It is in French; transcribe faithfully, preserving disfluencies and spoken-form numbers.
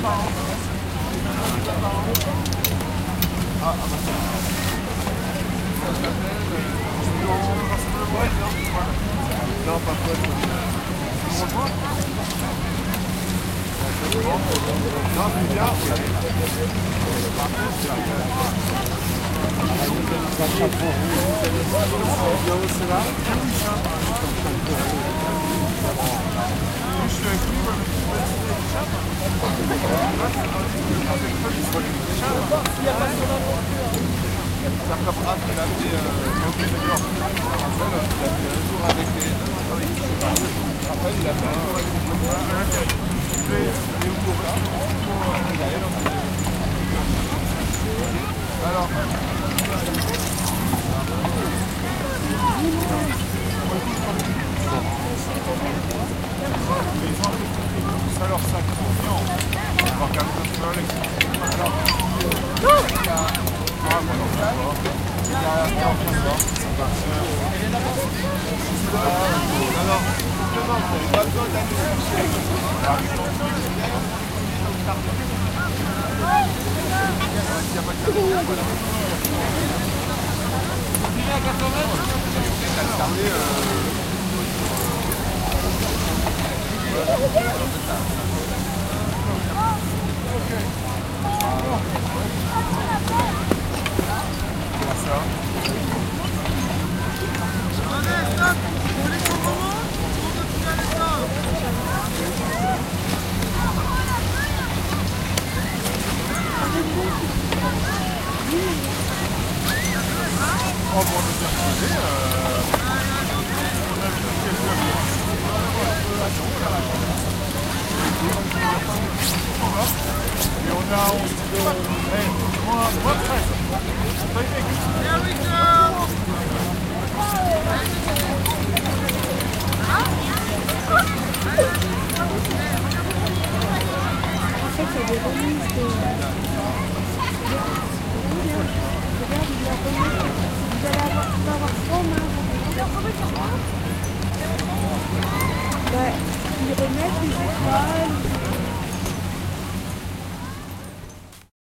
Non, pas toi. Non, plus bien. Alors, alors ça convient. On va regarder un peu avec alors, non, vous n'avez pas besoin Oh, bon, on est bien posé. Euh... On a vu quelques et on a onze. Hey, moi, moi treize. Here we go! En fait, il y a des remises de... Regarde, il y a remis. Vous allez avoir, tu vas avoir trois mains. Bah, ils remettent les étoiles.